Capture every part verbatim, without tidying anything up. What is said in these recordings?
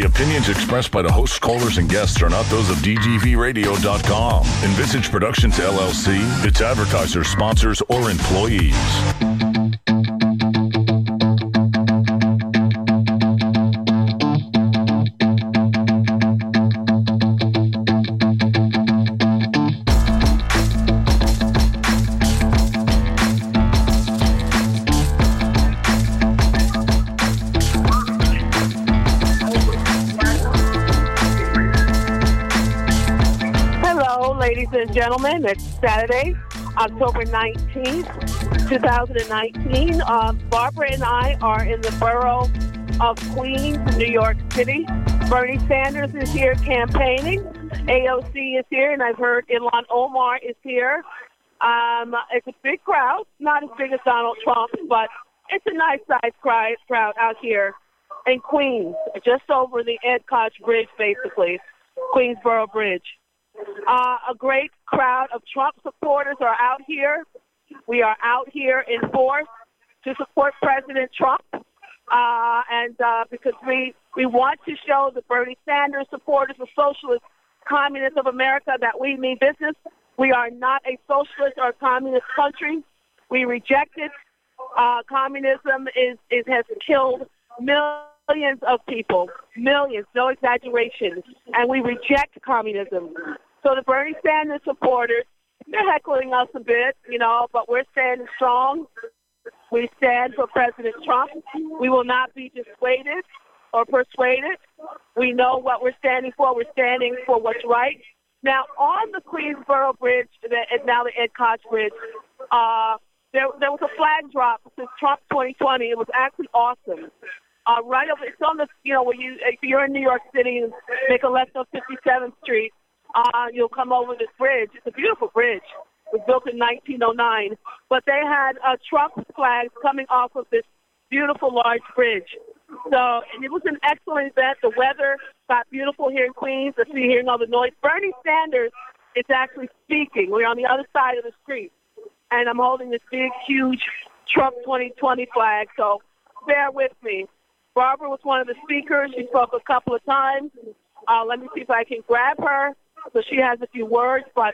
opinions expressed by the hosts, callers, and guests are not those of D G V radio dot com, Envisage Productions, L L C, its advertisers, sponsors, or employees. Ladies and gentlemen, it's Saturday, October nineteenth, twenty nineteen. Uh, Barbara and I are in the borough of Queens, New York City. Bernie Sanders is here campaigning. A O C is here, and I've heard Ilhan Omar is here. Um, it's a big crowd, not as big as Donald Trump, but it's a nice-sized crowd out here in Queens, just over the Ed Koch Bridge, basically, Queensboro Bridge. Uh, a great crowd of Trump supporters are out here. We are out here in force to support President Trump, uh, and uh, because we, we want to show the Bernie Sanders supporters, the socialist communists of America, that we mean business. We are not a socialist or communist country. We reject it. Uh, communism is, is has killed millions of people, millions, no exaggeration, and we reject communism. So the Bernie Sanders supporters, they're heckling us a bit, you know, but we're standing strong. We stand for President Trump. We will not be dissuaded or persuaded. We know what we're standing for. We're standing for what's right. Now, on the Queensboro Bridge, and now the Ed Koch Bridge, uh, there, there was a flag drop since Trump twenty twenty. It was actually awesome. Uh, right over, it's on the, you know, where you, if you're in New York City and make a left on fifty-seventh Street, Uh, you'll come over this bridge. It's a beautiful bridge. It was built in nineteen oh nine. But they had uh, Trump flags coming off of this beautiful large bridge. So and it was an excellent event. The weather got beautiful here in Queens. I see hearing all the noise. Bernie Sanders is actually speaking. We're on the other side of the street. And I'm holding this big, huge Trump twenty twenty flag. So bear with me. Barbara was one of the speakers. She spoke a couple of times. Uh, let me see if I can grab her. So she has a few words, but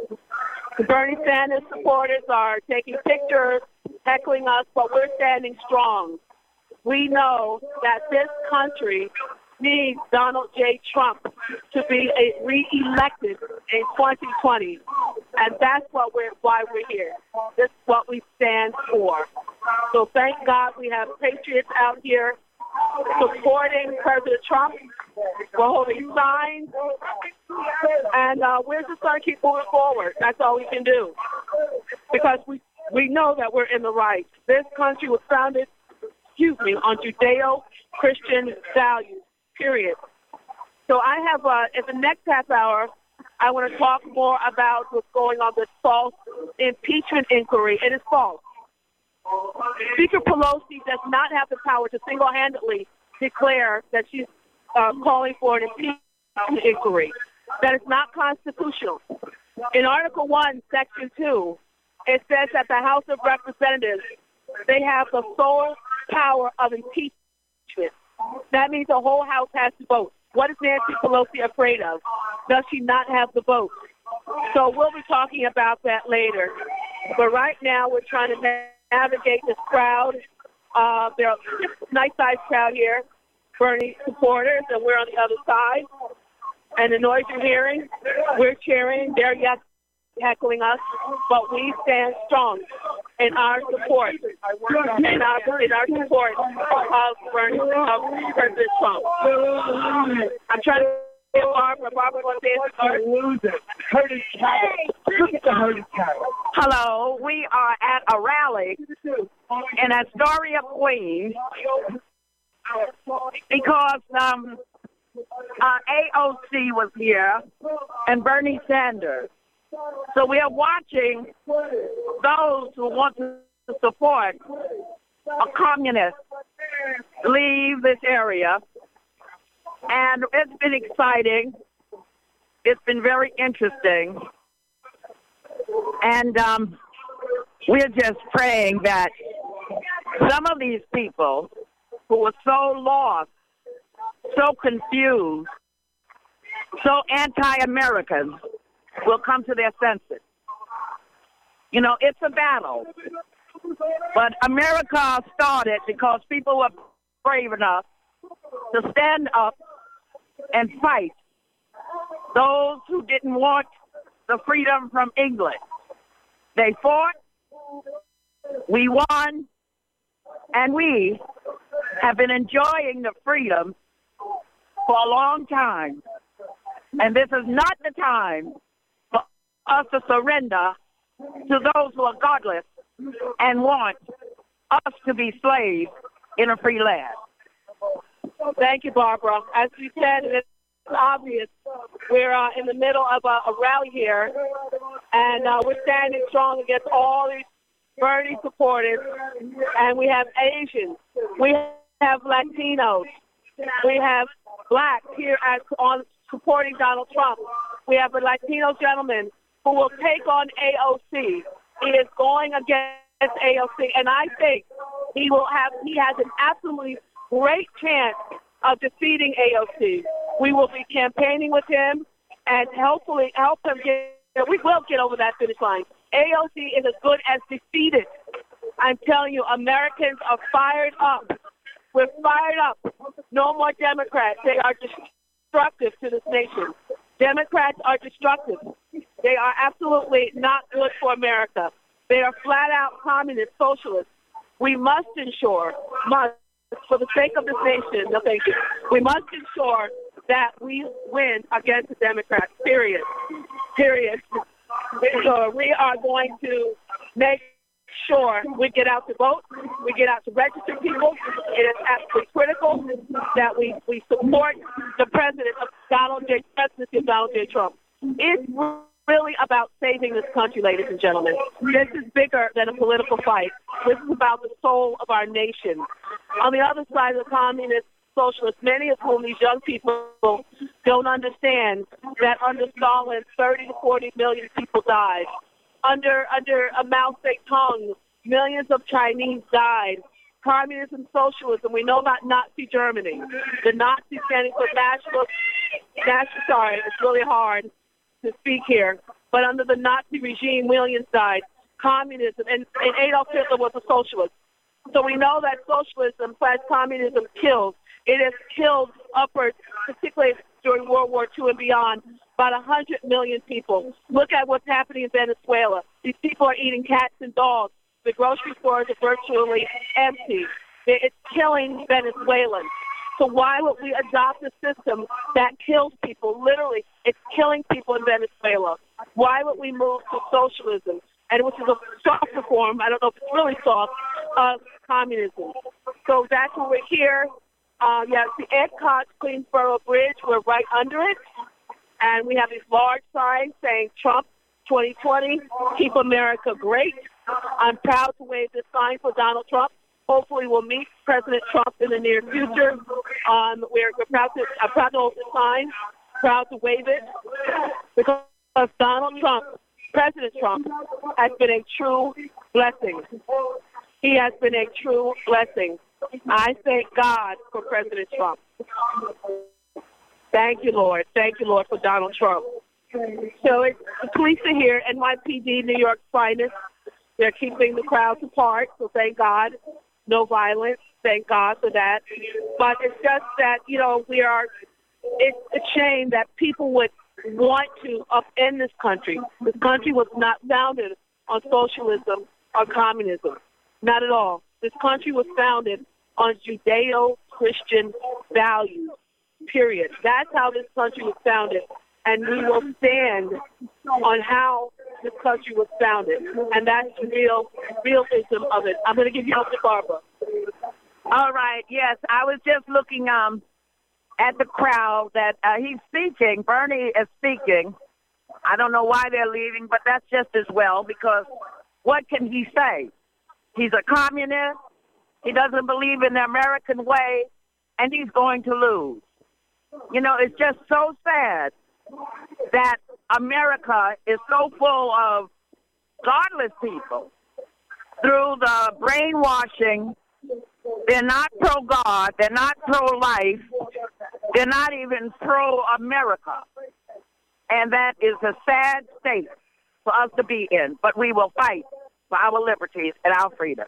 the Bernie Sanders supporters are taking pictures, heckling us, but we're standing strong. We know that this country needs Donald J. Trump to be a re-elected in twenty twenty, and that's what we're why we're here. This is what we stand for. So thank God we have patriots out here supporting President Trump. We're holding signs, and uh, we're just going to keep moving forward. That's all we can do, because we we know that we're in the right. This country was founded, excuse me, on Judeo-Christian values, period. So I have, uh, in the next half hour, I want to talk more about what's going on with false impeachment inquiry. It is false. Speaker Pelosi does not have the power to single-handedly declare that she's uh, calling for an impeachment inquiry. That is not constitutional. In Article one, Section two, it says that the House of Representatives, they have the sole power of impeachment. That means the whole House has to vote. What is Nancy Pelosi afraid of? Does she not have the vote? So we'll be talking about that later. But right now we're trying to navigate this crowd. Uh, there are a nice-sized crowd here, Bernie supporters, and we're on the other side. And the noise you're hearing, we're cheering. They're yes, heckling us, but we stand strong in our support, in our in our support of Bernie, of President Trump. I'm trying to get Barbara. Barbara wants to answer. Herded cattle. Look at the herded cattle. Hello, we are at a rally in Astoria, Queens, because um, uh, A O C was here and Bernie Sanders. So we are watching those who want to support a communist leave this area. And it's been exciting. It's been very interesting. And um, we're just praying that some of these people who were so lost, so confused, so anti-American will come to their senses. You know, it's a battle. But America started because people were brave enough to stand up and fight those who didn't want the freedom from England. They fought, we won, and we have been enjoying the freedom for a long time. And this is not the time for us to surrender to those who are godless and want us to be slaves in a free land. Thank you, Barbara. As we said, it's obvious we're uh, in the middle of a, a rally here, and uh, we're standing strong against all these Bernie supporters, and we have Asians, we have Latinos, we have blacks here at, on supporting Donald Trump. We have a Latino gentleman who will take on A O C. He is going against A O C, and I think he will have. He has an absolutely great chance of defeating A O C. We will be campaigning with him and hopefully help him get. We will get over that finish line. A O C is as good as defeated. I'm telling you, Americans are fired up. We're fired up. No more Democrats. They are destructive to this nation. Democrats are destructive. They are absolutely not good for America. They are flat-out communist socialists. We must ensure, must, for the sake of this nation, no thank you, we must ensure that we win against the Democrats, period. Period. So we are going to make sure we get out to vote, we get out to register people. It is absolutely critical that we, we support the president of Donald J. presidency of Donald J. Trump. It's really about saving this country, ladies and gentlemen. This is bigger than a political fight. This is about the soul of our nation. On the other side of the communist socialists, many of whom these young people don't understand that under Stalin, thirty to forty million people died. Under under Mao Zedong, millions of Chinese died. Communism, socialism, we know about Nazi Germany. The Nazis standing for national, national, sorry, it's really hard to speak here, but under the Nazi regime, millions died. Communism, and, and Adolf Hitler was a socialist. So we know that socialism plus communism kills. It has killed upwards, particularly during World War Two and beyond, about one hundred million people. Look at what's happening in Venezuela. These people are eating cats and dogs. The grocery stores are virtually empty. It's killing Venezuelans. So why would we adopt a system that kills people? Literally, it's killing people in Venezuela. Why would we move to socialism, and which is a softer form, I don't know if it's really soft, of communism? So that's why we're here. Uh, yeah, the Ed Koch Queensboro Bridge, we're right under it. And we have these large signs saying Trump twenty twenty, keep America great. I'm proud to wave this sign for Donald Trump. Hopefully we'll meet President Trump in the near future. Um, we're, we're proud to, I'm proud to hold this sign, proud to wave it, because Donald Trump, President Trump, has been a true blessing. He has been a true blessing. I thank God for President Trump. Thank you, Lord. Thank you, Lord, for Donald Trump. So it's, the police are here, N Y P D, New York's finest. They're keeping the crowds apart, so thank God. No violence. Thank God for that. But it's just that, you know, we are, it's a shame that people would want to upend this country. This country was not founded on socialism or communism. Not at all. This country was founded on Judeo-Christian values, period. That's how this country was founded. And we will stand on how this country was founded. And that's the real realism of it. I'm going to give you over to Barbara. All right. Yes, I was just looking um at the crowd that uh, he's speaking. Bernie is speaking. I don't know why they're leaving, but that's just as well, because what can he say? He's a communist. He doesn't believe in the American way, and he's going to lose. You know, it's just so sad that America is so full of godless people. Through the brainwashing, they're not pro-God, they're not pro-life, They're not even pro-America. And that is a sad state for us to be in. But we will fight for our liberties and our freedom.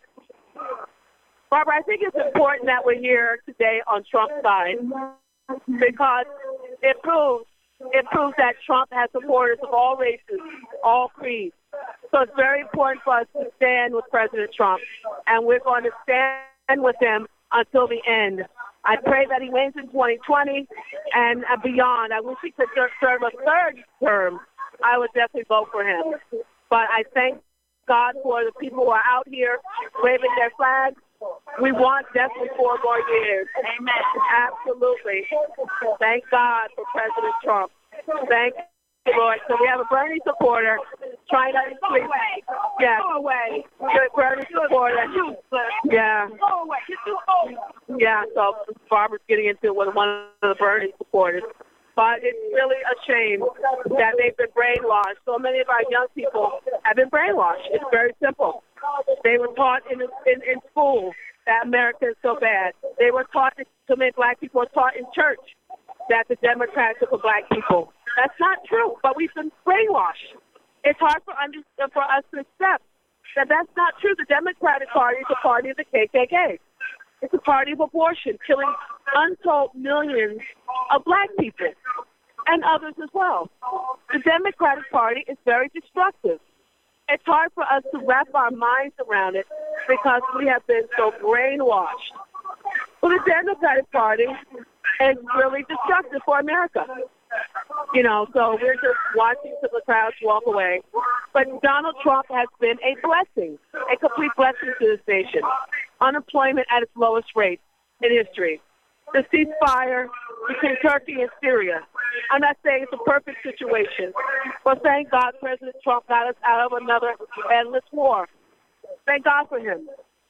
Barbara, I think it's important that we're here today on Trump's side because it proves it proves that Trump has supporters of all races, all creeds. So it's very important for us to stand with President Trump, and we're going to stand with him until the end. I pray that he wins in twenty twenty and beyond. I wish he could serve a third term. I would definitely vote for him. But I thank God for the people who are out here waving their flags. We want definitely four more years. Amen. Absolutely. Thank God for President Trump. Thank you, Lord. So we have a Bernie supporter trying to sleep. Yeah. Go away. Good Bernie supporter. Yeah. Go away. You're too old. Yeah, so Barbara's getting into it with one of the Bernie supporters. But it's really a shame that they've been brainwashed. So many of our young people have been brainwashed. It's very simple. They were taught in in, in school that America is so bad. They were taught, so many black people were taught in church that the Democrats are for black people. That's not true, but we've been brainwashed. It's hard for, under, for us to accept that that's not true. The Democratic Party is a party of the K K K. It's a party of abortion, killing untold millions of black people and others as well. The Democratic Party is very destructive. It's hard for us to wrap our minds around it because we have been so brainwashed. Well, the Democratic Party is really destructive for America. You know, so we're just watching till the crowds walk away. But Donald Trump has been a blessing, a complete blessing to this nation. Unemployment at its lowest rate in history. The ceasefire between Turkey and Syria. I'm not saying it's a perfect situation, but thank God President Trump got us out of another endless war. Thank God for him.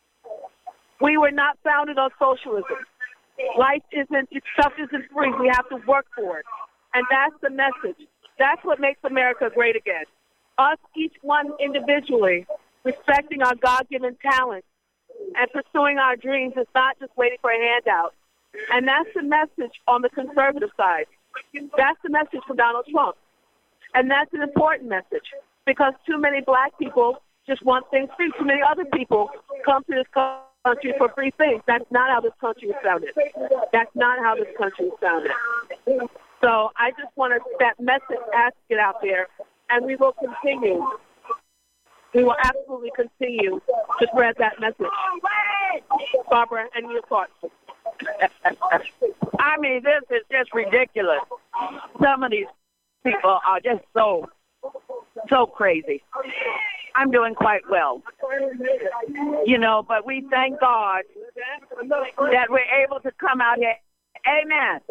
We were not founded on socialism. Life isn't, stuff isn't free. We have to work for it. And that's the message. That's what makes America great again. Us, each one individually, respecting our God-given talent and pursuing our dreams is not just waiting for a handout. And that's the message on the conservative side. That's the message from Donald Trump. And that's an important message because too many black people just want things free. Too many other people come to this country for free things. That's not how this country is founded. That's not how this country is founded. So I just want to, that message has to get out there, and we will continue. We will absolutely continue to spread that message. Barbara, and your thoughts? I mean, this is just ridiculous. Some of these people are just so, so crazy. I'm doing quite well, you know, but we thank God that we're able to come out here. Amen.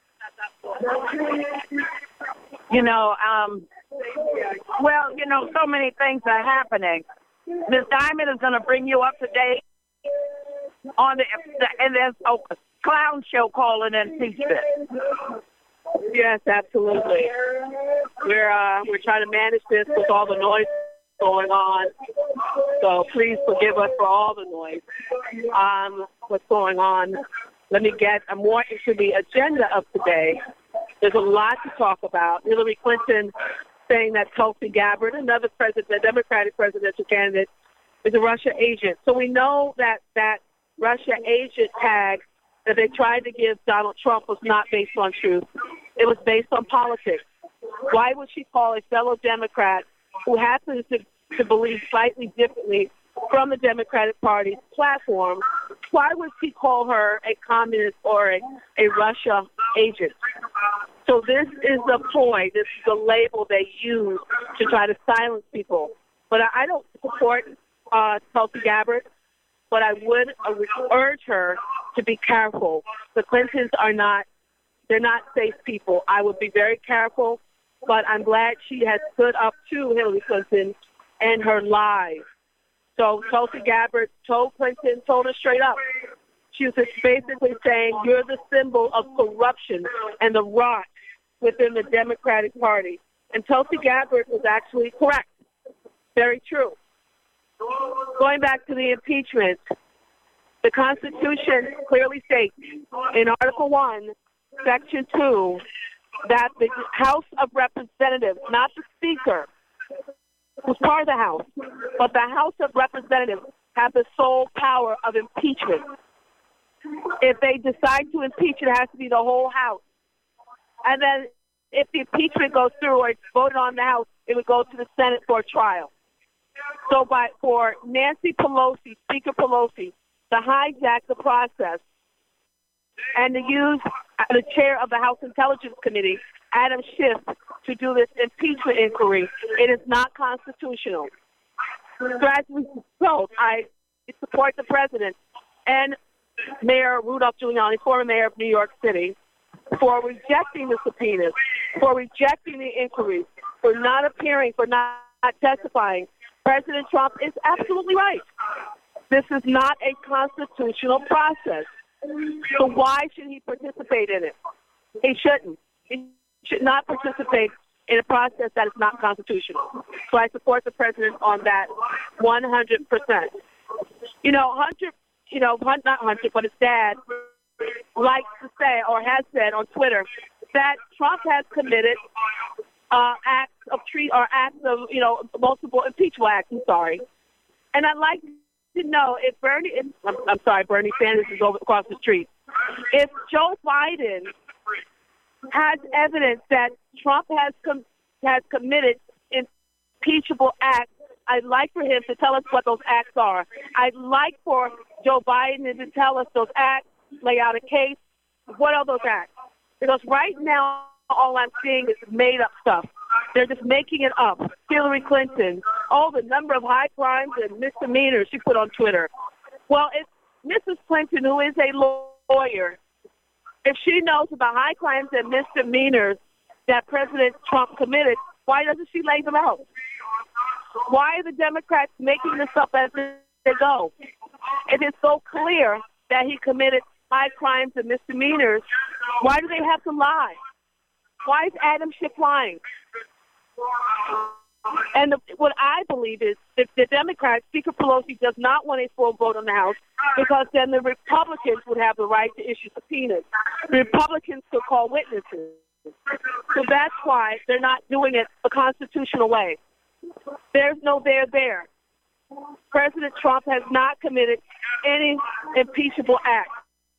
You know, um, well, you know, so many things are happening. Miss Diamond is going to bring you up to date on the, and there's a clown show calling in C-SPAN. Yes, absolutely. We're uh, we're trying to manage this with all the noise going on. So please forgive us for all the noise. Um, what's going on? Let me get more into the agenda of today. There's a lot to talk about. Hillary Clinton saying that Tulsi Gabbard, another president, Democratic presidential candidate, is a Russia agent. So we know that that Russia agent tag that they tried to give Donald Trump was not based on truth. It was based on politics. Why would she call a fellow Democrat who happens to, to believe slightly differently from the Democratic Party's platform, why would she call her a communist or a, a Russia agent? So this is the ploy. This is the label they use to try to silence people. But I, I don't support uh, Tulsi Gabbard, but I would urge her to be careful. The Clintons are not, they're not safe people. I would be very careful, but I'm glad she has stood up to Hillary Clinton and her lies. So Tulsi Gabbard told Clinton, told her straight up. She was just basically saying, you're the symbol of corruption and the rot within the Democratic Party. And Tulsi Gabbard was actually correct. Very true. Going back to the impeachment, the Constitution clearly states in Article one Section two, that the House of Representatives, not the Speaker, who's part of the House, but the House of Representatives have the sole power of impeachment. If they decide to impeach, it has to be the whole House. And then if the impeachment goes through or it's voted on in the House, it would go to the Senate for a trial. So by for Nancy Pelosi, Speaker Pelosi, to hijack the process and to use the chair of the House Intelligence Committee, Adam Schiff, to do this impeachment inquiry, it is not constitutional. So as a result, I support the president and Mayor Rudolph Giuliani, former mayor of New York City, for rejecting the subpoenas, for rejecting the inquiries, for not appearing, for not testifying. President Trump is absolutely right. This is not a constitutional process. So why should he participate in it? He shouldn't. He should not participate in a process that is not constitutional. So I support the president on that one hundred percent. You know, Hunter, you know, not Hunter, but his dad likes to say or has said on Twitter that Trump has committed uh, acts of treat or acts of, you know, multiple impeachable acts. I'm sorry. And I'd like to know if Bernie, if, I'm, I'm sorry, Bernie Sanders is over across the street. If Joe Biden has evidence that Trump has com- has committed impeachable acts, I'd like for him to tell us what those acts are. I'd like for Joe Biden to tell us those acts, lay out a case. What are those acts? Because right now, all I'm seeing is made-up stuff. They're just making it up. Hillary Clinton, oh, the number of high crimes and misdemeanors she put on Twitter. Well, it's Missus Clinton, who is a lawyer, if she knows about high crimes and misdemeanors that President Trump committed, why doesn't she lay them out? Why are the Democrats making this up as they go? It is so clear that he committed high crimes and misdemeanors. Why do they have to lie? Why is Adam Schiff lying? And the, what I believe is that the Democrats, Speaker Pelosi, does not want a full vote on the House because then the Republicans would have the right to issue subpoenas. The Republicans could call witnesses. So that's why they're not doing it a constitutional way. There's no there there. President Trump has not committed any impeachable act.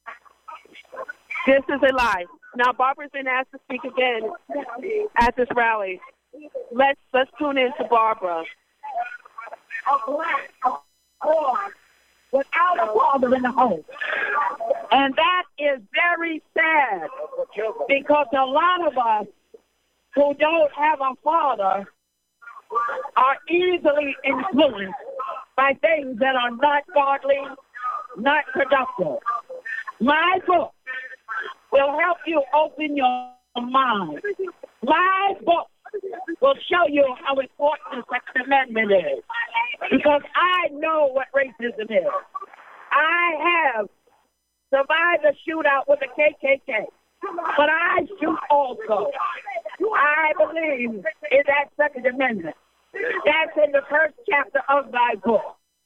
This is a lie. Now, Barbara's been asked to speak again at this rally. Let's let's tune in to Barbara. A black boy without a father in the home. And that is very sad because a lot of us who don't have a father are easily influenced by things that are not godly, not productive. My book will help you open your mind. My book will show you how important the Second Amendment is because I know what racism is. I have survived a shootout with the K K K, but I shoot also. I believe in that Second Amendment. That's in the first chapter of my book.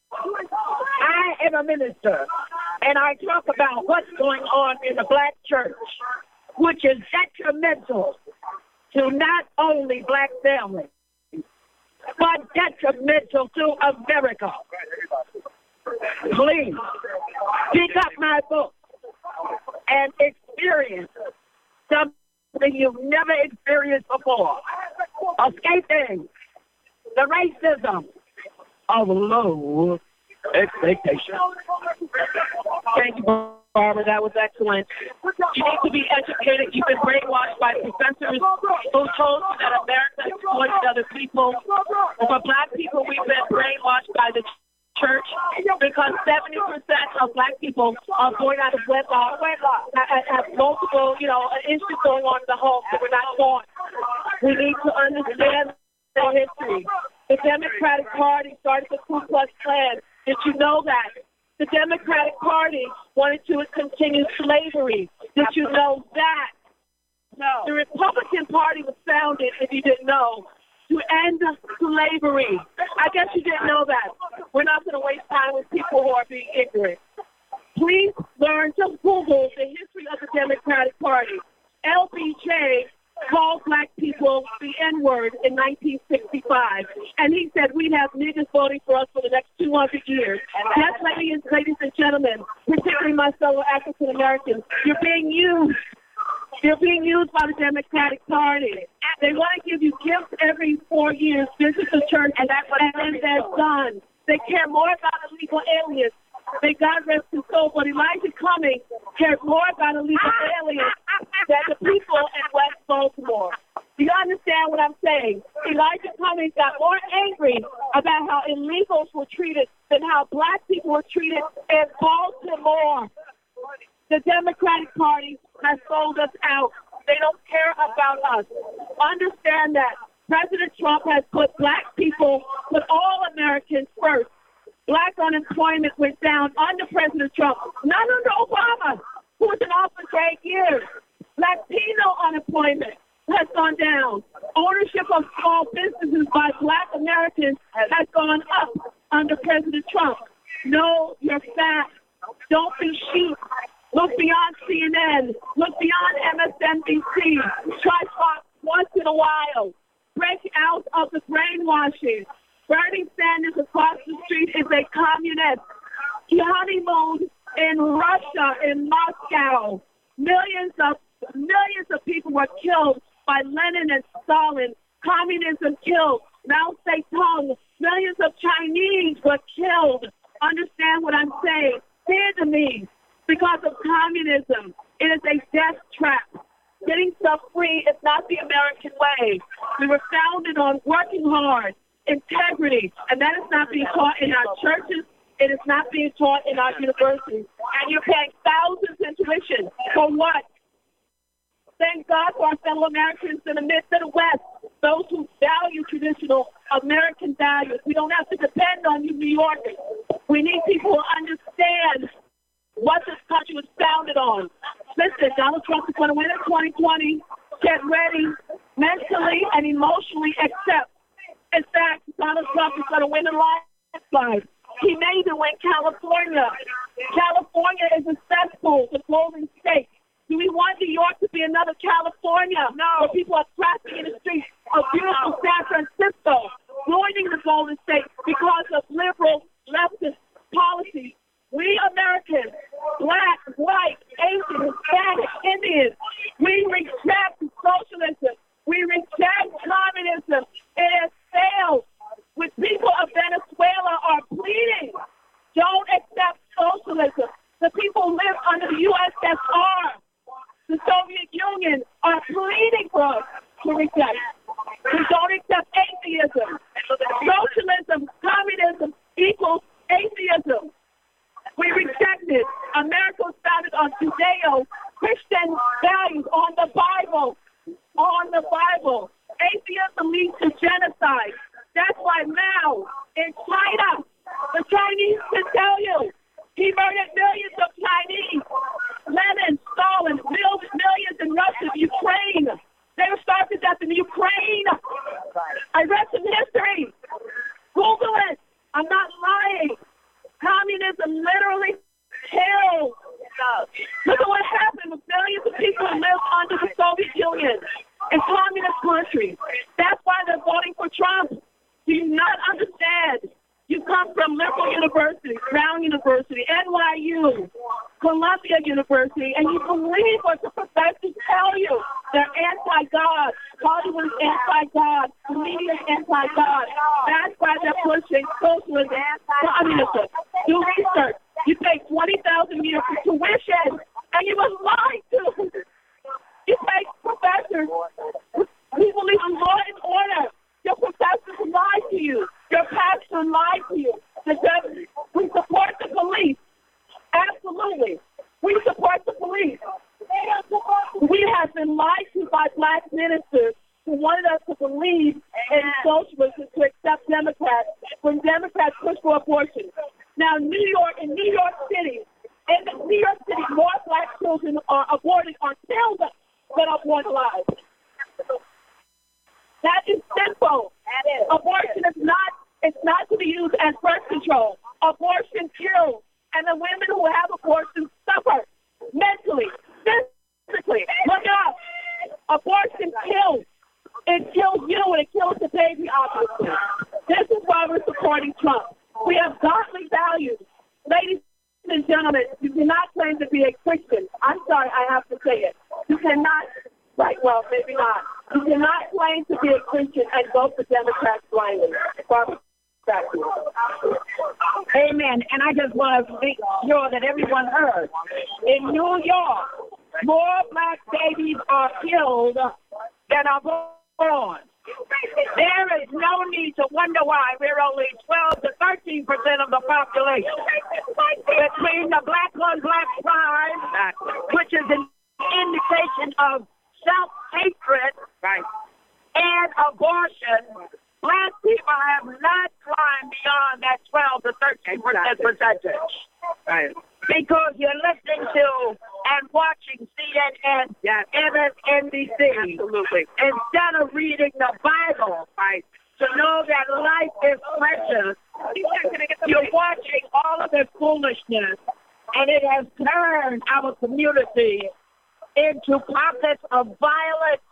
I am a minister, and I talk about what's going on in the black church, which is detrimental to not only black families, but detrimental to America. Please, pick up my book and experience something you've never experienced before. Escaping the racism of low expectations. Thank you, Barbara. That was excellent. You need to be educated. You've been brainwashed by professors who told you that America exploits other people. For black people, we've been brainwashed by the church because seventy percent of black people are born out of wedlock, have, have multiple, you know, issues going on in the home that we're not born. We need to understand the history. The Democratic Party started the Ku Klux Klan. Did you know that? The Democratic Party wanted to continue slavery. Did you know that? No. The Republican Party was founded, if you didn't know, to end slavery. I guess you didn't know that. We're not going to waste time with people who are being ignorant. Please learn to Google the history of the Democratic Party. L B J called black people the N-word in nineteen sixty-five, and he said we'd have niggas voting for us for the next two hundred years. Yes, ladies, ladies and gentlemen, particularly my fellow African Americans, you're being used. You're being used by the Democratic Party. They want to give you gifts every four years, visit the church, and, that's what and then they're done. They care more about illegal aliens. May God rest his soul, but Elijah Cummings cares more about illegal aliens than the people in West Baltimore. Do you understand what I'm saying? Elijah Cummings got more angry about how illegals were treated than how black people were treated in Baltimore. The Democratic Party has sold us out. They don't care about us. Understand that President Trump has put black people, put all Americans first. Black unemployment went down under President Trump, not under Obama, who was in office for eight years. Latino unemployment has gone down. Ownership of small businesses by black Americans has gone up under President Trump. Know your facts. Don't be sheep. Look beyond C N N. Look beyond M S N B C. Try Fox once in a while. Break out of the brainwashing. Bernie Sanders across the street is a communist. He honeymooned in Russia, in Moscow. Millions of millions of people were killed by Lenin and Stalin. Communism killed Mao Zedong. Millions of Chinese were killed. Understand what I'm saying? Vietnamese. Because of communism, it is a death trap. Getting stuff free is not the American way. We were founded on working hard, integrity, and that is not being taught in our churches. It is not being taught in our universities. And you're paying thousands in tuition. For what? Thank God for our fellow Americans in the Mid-West, those who value traditional American values. We don't have to depend on you, New Yorkers. We need people who understand what this country was founded on. Listen, Donald Trump is going to win in twenty twenty. Get ready mentally and emotionally, accept. In fact, Donald Trump is going to win in landslide. He may even win California. California is a cesspool, the golden state. Do we want New York to be another California? No. Where people are trafficking in the streets of beautiful San Francisco, ruining the golden state because of liberal leftist policies. We Americans, black, white, Asian, Hispanic, Indians, we reject socialism. We reject communism. It has failed. When people of Venezuela are pleading, don't accept socialism. The people who live under the U S S R, the Soviet Union, are pleading for us to reject. We don't accept atheism. Socialism, communism equals atheism. We reject it. America was founded on Judeo-Christian values, on the Bible, on the Bible. Atheism leads to genocide. That's why Mao in China, the Chinese can tell you, he murdered millions of Chinese. Lenin, Stalin, millions in Russia, Ukraine. They were starved to death in Ukraine. I read some history. Google it. I'm not lying. Communism literally killed. Look at what happened with millions of people who lived under the Soviet Union in communist countries. That's why they're voting for Trump. Do you not understand? You come from liberal universities, Brown University, N Y U, Columbia University, and you believe what the professors tell you. They're anti-God. Hollywood is anti-God. The media is anti-God. That's why they're pushing socialism, communism. Do research. You pay twenty thousand dollars a year for tuition, and you was lied to. You pay professors. We believe in law and order. Your professors lied to you. Your pastor lied to you. The judge, we support the police. Absolutely. We support the police. We have been lied to by black ministers who wanted us to believe in socialism, to accept Democrats when Democrats push for abortion. Now, New York, in New York City, in New York City, more black children are aborted, are killed than are born alive. That is simple. That is. Abortion is not, it's not to be used as birth control. Abortion kills. And the women who have abortions suffer mentally, physically. Look it up. Abortion kills. It kills you and it kills the baby, obviously. This is why we're supporting Trump. We have godly values. Ladies and gentlemen, you cannot claim to be a Christian. I'm sorry, I have to say it. You cannot, right, well, maybe not. You cannot claim to be a Christian and vote for Democrats blindly. Barbara, back to you. Amen. And I just want to make sure that everyone heard. In New York, more black babies are killed than are born. There is no need to wonder why we're only twelve to thirteen percent of the population. Between the black on black crime, which is an indication of self-hatred, right, and abortion, black people have not climbed beyond that twelve to thirteen percent percentage. Right. Because you're listening to and watching C N N, yes, M S N B C, absolutely, instead of reading the Bible, right, to know that life is precious. You're watching all of this foolishness, and it has turned our community into pockets of violence,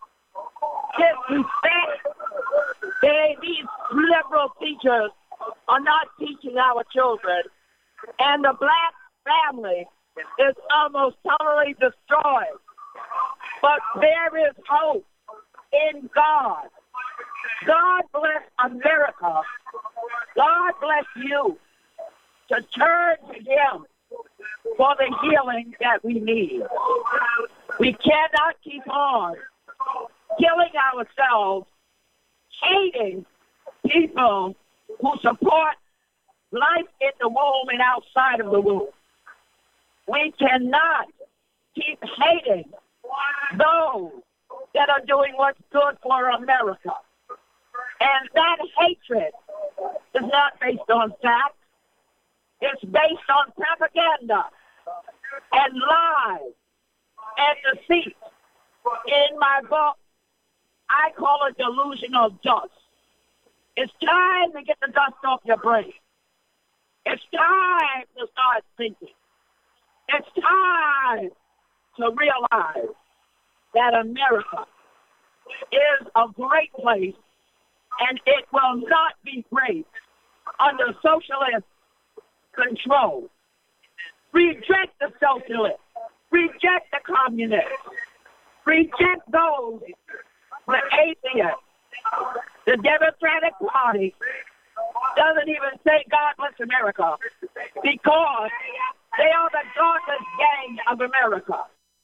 disrespect. They, these liberal teachers are not teaching our children, and the black family is almost totally destroyed. But there is hope in God. God bless America. God bless you to turn to Him for the healing that we need. We cannot keep on killing ourselves, hating people who support life in the womb and outside of the womb. We cannot keep hating those that are doing what's good for America. And that hatred is not based on facts. It's based on propaganda and lies and deceit. In my book, I call it delusional dust. It's time to get the dust off your brain. It's time to start thinking. It's time to realize that America is a great place, and it will not be great under socialist control. Reject the socialists. Reject the communists. Reject those with atheists. The Democratic Party doesn't even say God bless America because they are the godless gang of America.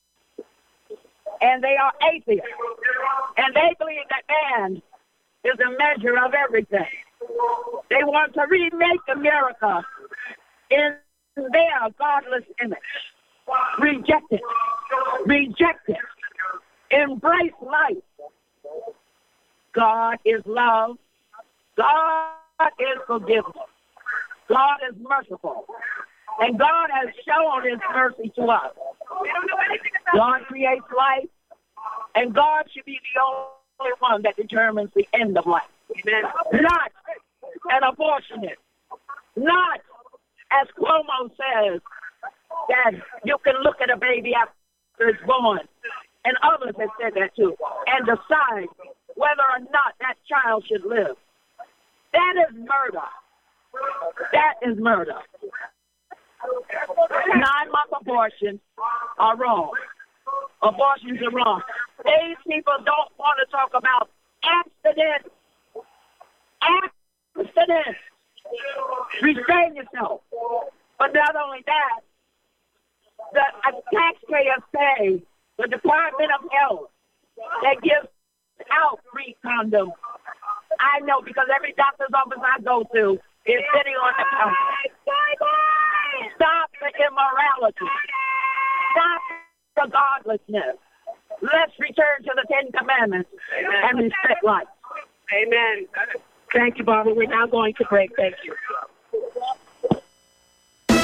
And they are atheists. And they believe that man is a measure of everything. They want to remake America in their godless image. Reject it. Reject it. Embrace life. God is love. God is forgiveness. God is merciful. And God has shown His mercy to us. God creates life, and God should be the only one that determines the end of life. Not an abortionist. Not, as Cuomo says, that you can look at a baby after it's born, and others have said that too, and decide whether or not that child should live. That is murder. That is murder. Nine-month abortions are wrong. Abortions are wrong. These people don't want to talk about abstinence. Abstinence. Restrain yourself. But not only that, the taxpayers pay the Department of Health that gives out free condoms. I know because every doctor's office I go to is sitting on the counter. Stop the immorality. Stop the godlessness. Let's return to the Ten Commandments and respect life. Amen. Thank you, Barbara. We're now going to break. Thank you.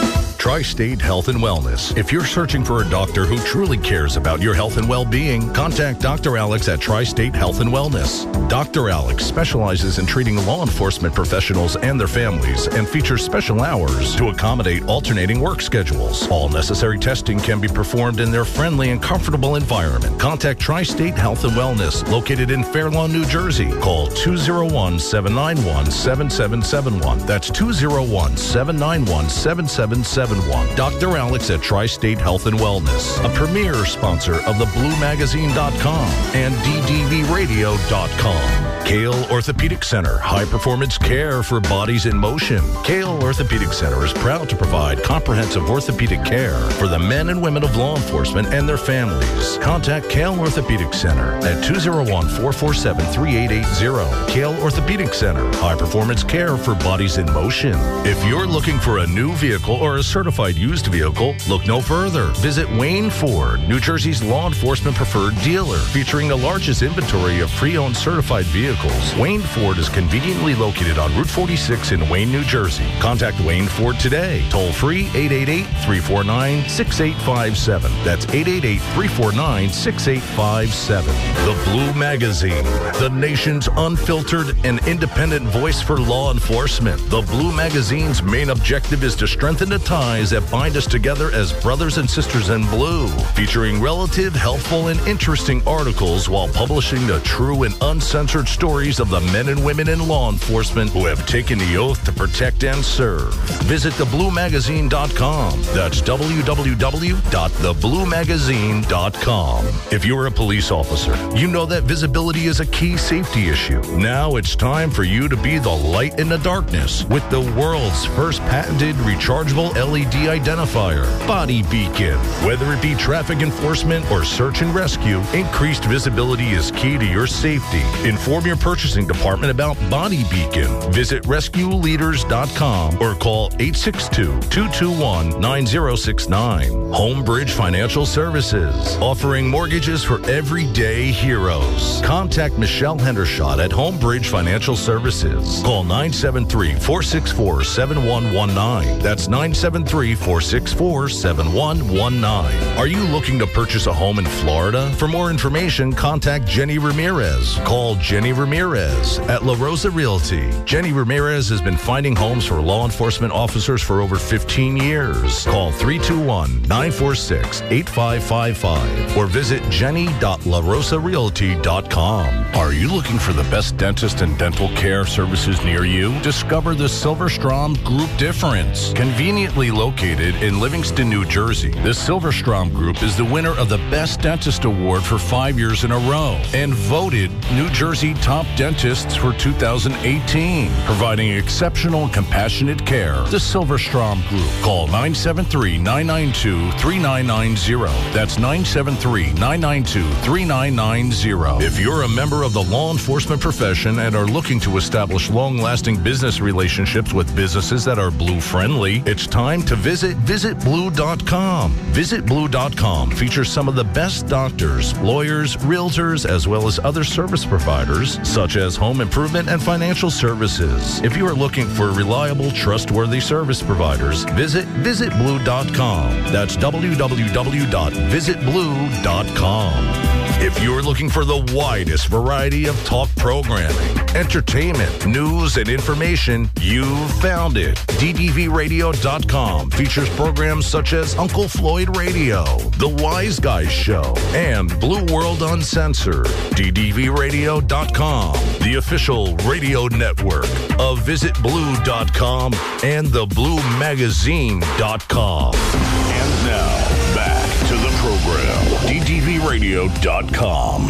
Tri-State Health and Wellness. If you're searching for a doctor who truly cares about your health and well-being, contact Doctor Alex at Tri-State Health and Wellness. Doctor Alex specializes in treating law enforcement professionals and their families and features special hours to accommodate alternating work schedules. All necessary testing can be performed in their friendly and comfortable environment. Contact Tri-State Health and Wellness, located in Fair Lawn, New Jersey. Call two oh one, seven nine one, seven seven seven one. That's two oh one, seven nine one, seven seven seven one. Doctor Alex at Tri-State Health and Wellness, a premier sponsor of the blue magazine dot com and D D V radio dot com. Kale Orthopedic Center, high-performance care for bodies in motion. Kale Orthopedic Center is proud to provide comprehensive orthopedic care for the men and women of law enforcement and their families. Contact Kale Orthopedic Center at two oh one, four four seven, three eight eight zero. Kale Orthopedic Center, high-performance care for bodies in motion. If you're looking for a new vehicle or a certified used vehicle, look no further. Visit Wayne Ford, New Jersey's law enforcement preferred dealer, featuring the largest inventory of pre-owned certified vehicles. Wayne Ford is conveniently located on Route forty-six in Wayne, New Jersey. Contact Wayne Ford today. Toll free eight eight eight, three four nine, six eight five seven. That's eight eight eight, three four nine, six eight five seven. The Blue Magazine, the nation's unfiltered and independent voice for law enforcement. The Blue Magazine's main objective is to strengthen the ties that bind us together as brothers and sisters in blue, featuring relative, helpful, and interesting articles while publishing the true and uncensored stories of the men and women in law enforcement who have taken the oath to protect and serve. Visit the blue magazine dot com. That's w w w dot the blue magazine dot com. If you're a police officer, you know that visibility is a key safety issue. Now it's time for you to be the light in the darkness with the world's first patented rechargeable L E D identifier, Body Beacon. Whether it be traffic enforcement or search and rescue, increased visibility is key to your safety. Inform your purchasing department about Body Beacon. Visit rescue leaders dot com or call eight six two, two two one, nine zero six nine. Homebridge Financial Services, offering mortgages for everyday heroes. Contact Michelle Hendershot at Homebridge Financial Services. Call nine seven three, four six four, seven one one nine. That's nine seven three, four six four, seven one one nine. Are you looking to purchase a home in Florida? For more information, contact Jenny Ramirez. Call Jenny Ramirez at La Rosa Realty. Jenny Ramirez has been finding homes for law enforcement officers for over fifteen years. Call three two one, nine four six, eight five five five or visit jenny dot la rosa realty dot com. Are you looking for the best dentist and dental care services near you? Discover the Silverstrom Group Difference. Conveniently located in Livingston, New Jersey, the Silverstrom Group is the winner of the Best Dentist Award for five years in a row and voted New Jersey Top Dentists for two thousand eighteen, providing exceptional and compassionate care. The Silverstrom Group. Call nine seven three, nine nine two, three nine nine zero. That's nine seven three, nine nine two, three nine nine zero. If you're a member of the law enforcement profession and are looking to establish long-lasting business relationships with businesses that are blue-friendly, it's time to visit visit blue dot com. visit blue dot com features some of the best doctors, lawyers, realtors, as well as other service providers, such as home improvement and financial services. If you are looking for reliable, trustworthy service providers, visit visit blue dot com. That's w w w dot visit blue dot com. If you're looking for the widest variety of talk programming, entertainment, news, and information, you've found it. D D V radio dot com features programs such as Uncle Floyd Radio, The Wise Guys Show, and Blue World Uncensored. D D V radio dot com, the official radio network of visit blue dot com and the blue magazine dot com. And now, back to the program. D D V radio dot com.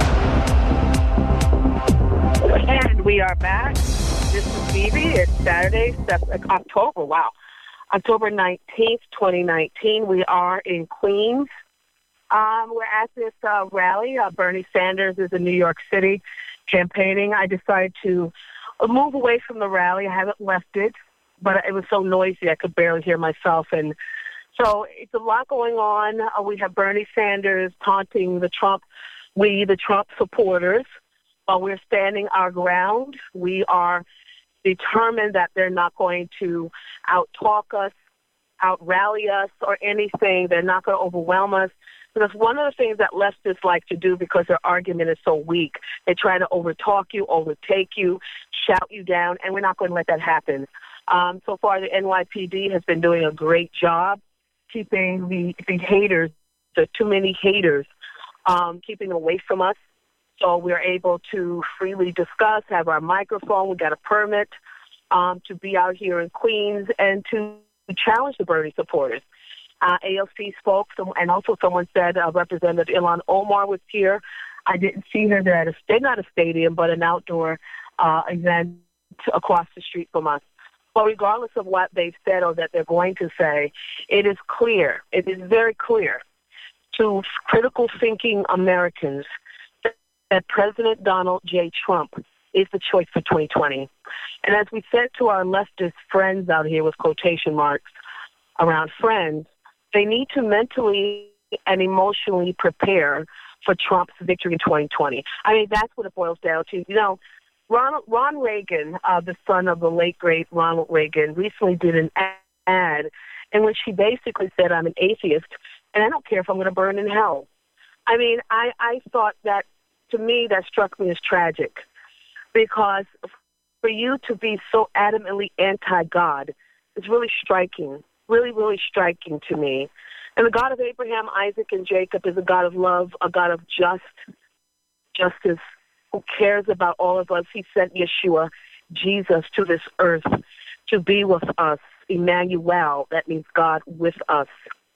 And we are back. This is Phoebe. It's Saturday, October, wow. October nineteenth, twenty nineteen. We are in Queens. Um, we're at this uh, rally. Uh, Bernie Sanders is in New York City campaigning. I decided to move away from the rally. I haven't left it, but it was so noisy I could barely hear myself. And so it's a lot going on. Uh, we have Bernie Sanders taunting the Trump, we, the Trump supporters, while we're standing our ground. We are determined that they're not going to out-talk us. out-rally us or anything. They're not going to overwhelm us. Because one of the things that leftists like to do, because their argument is so weak, they try to overtalk you, overtake you, shout you down, and we're not going to let that happen. Um, so far, the N Y P D has been doing a great job keeping the, the haters, the too many haters, um, keeping them away from us. So we're able to freely discuss, have our microphone. We got a permit um, to be out here in Queens and to challenge the Bernie supporters. Uh, A L C spoke, and also someone said uh, Representative Ilhan Omar was here. I didn't see her there at a, they're not a stadium, but an outdoor uh, event across the street from us. But regardless of what they've said or that they're going to say, it is clear, it is very clear to critical thinking Americans that President Donald J. Trump is the choice for twenty twenty. And as we said to our leftist friends out here with quotation marks around friends, they need to mentally and emotionally prepare for Trump's victory in twenty twenty. I mean, that's what it boils down to. You know, Ronald, Ron Reagan, uh, the son of the late, great Ronald Reagan, recently did an ad in which he basically said, I'm an atheist, and I don't care if I'm going to burn in hell. I mean, I, I thought that, to me, that struck me as tragic, because for you to be so adamantly anti-God is really striking. Really, really striking to me. And the God of Abraham, Isaac, and Jacob is a God of love, a God of just justice, who cares about all of us. He sent Yeshua, Jesus, to this earth to be with us. Emmanuel, that means God with us.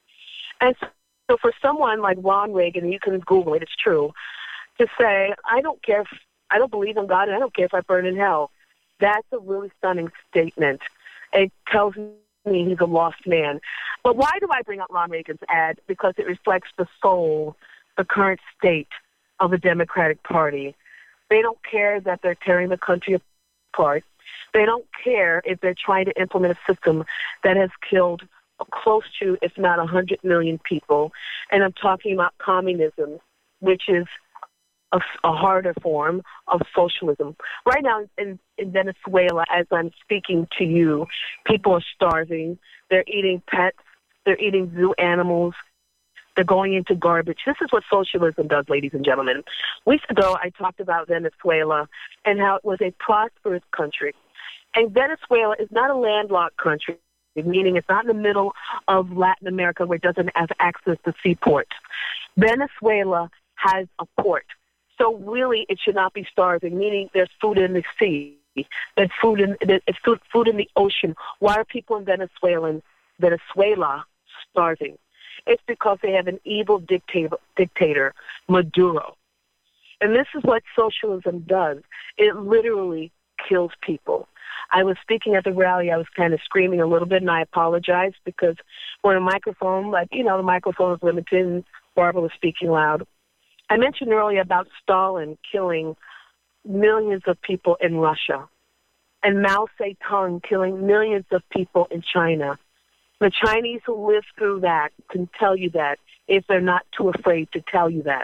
And so for someone like Ron Reagan, you can Google it, it's true, to say, I don't care if, I don't believe in God, and I don't care if I burn in hell. That's a really stunning statement. It tells me he's a lost man. But why do I bring up Ron Reagan's ad? Because it reflects the soul, the current state of the Democratic Party. They don't care that they're tearing the country apart. They don't care if they're trying to implement a system that has killed close to, if not one hundred million people. And I'm talking about communism, which is a, a harder form of socialism. Right now in, in Venezuela, as I'm speaking to you, people are starving. They're eating pets. They're eating zoo animals. They're going into garbage. This is what socialism does, ladies and gentlemen. Weeks ago, I talked about Venezuela and how it was a prosperous country. And Venezuela is not a landlocked country, meaning it's not in the middle of Latin America where it doesn't have access to seaports. Venezuela has a port. So really, it should not be starving, meaning there's food in the sea, there's food in, there's food, food in the ocean. Why are people in Venezuela, Venezuela starving? It's because they have an evil dictator, dictator, Maduro. And this is what socialism does. It literally kills people. I was speaking at the rally. I was kind of screaming a little bit, and I apologize because we're in a microphone, like, you know, the microphone is limited, and Barbara was speaking loud. I mentioned earlier about Stalin killing millions of people in Russia and Mao Zedong killing millions of people in China. The Chinese who lived through that can tell you that if they're not too afraid to tell you that.